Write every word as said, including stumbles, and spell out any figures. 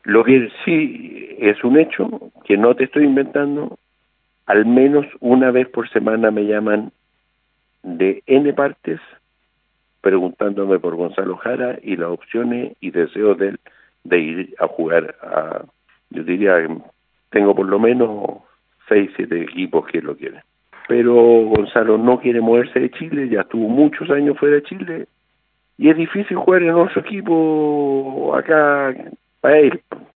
Lo que sí es un hecho, que no te estoy inventando, al menos una vez por semana me llaman de N partes preguntándome por Gonzalo Jara y las opciones y deseos de él de ir a jugar a, yo diría que tengo por lo menos seis, siete equipos que lo quieren. Pero Gonzalo no quiere moverse de Chile, ya estuvo muchos años fuera de Chile y es difícil jugar en otro equipo acá para él.